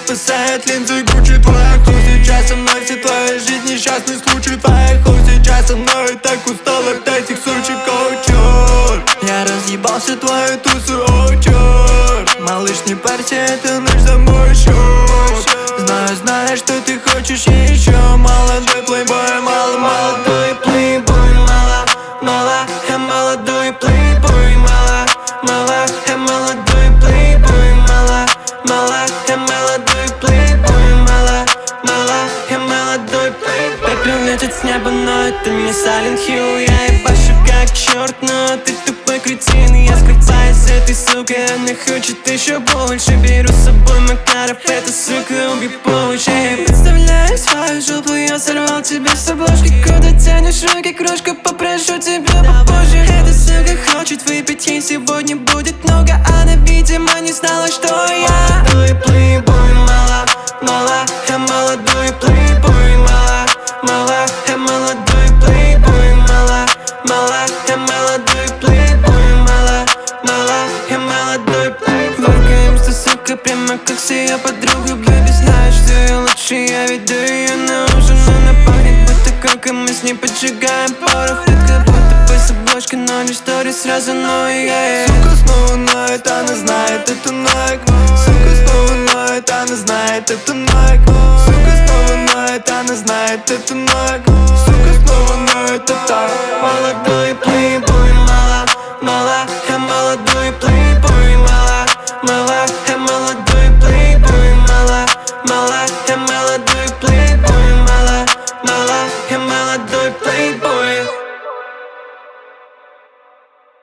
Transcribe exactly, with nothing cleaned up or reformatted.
спасает линзы Гуччи. Твоя хуй сейчас со мной, все твоя жизнь несчастный случай. Твоя хуй сейчас со мной, так устал от этих сучек, о черт. Я разъебался твою тусу, о черт. Малыш, не парься, это ночь за мой счет. Знаю, знаю, что ты хочешь еще. Молодой плейбой, мало, молодой плейбой, мало, мало, я молодой плейбой, мало, мало, я молодой плейбой, мало, мало, я молодой плейбой, мало, мало, я молодой плейбой. Пять прилетит с неба, но это не Silent Hill. Я ебашу как черт, но ты тупой кретин. Я скрываюсь с этой сукой, она хочет еще больше. Беру с собой Макаров, эта сука убьет позже. Я представляю свою жопу, я сорвал тебя с обложки. Куда тянешь руки, крошка, попрошу тебя попозже. Эта сука хочет выпить, ей сегодня будет много. Она, видимо, не знала, что я молодой плейбой, мало, мало, я молодой плейбой, мало, мало, я молодой плейбой, мало, мало, я молодой плейбой, мало, мало, я молодой плейбой. Фоткаемся, сука, прямо как с ее подругой. Бэби, знаешь, что я лучше, я веду ее на ужин. Она пахнет будто кока, мы с ней поджигаем порох. Это будто бы с обложки, но не стори сразу, но я yeah. Сука снова ноет, она знает, это Nike. Сука снова ноет, она знает, это Nike. Сука снова ноет, она знает, это Nike. Сука снова